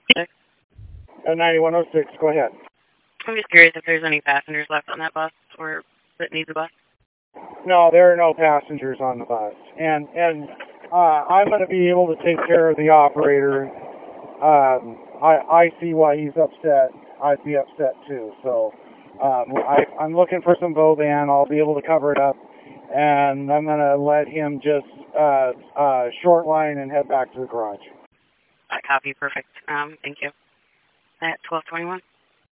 9106. 9106, go ahead. I'm just curious if there's any passengers left on that bus or that needs a bus. No, there are no passengers on the bus. And I'm going to be able to take care of the operator. I see why he's upset. I'd be upset too. So I'm looking for some Voban. I'll be able to cover it up. And I'm going to let him just short line and head back to the garage. I copy. Perfect. Thank you. At 1221.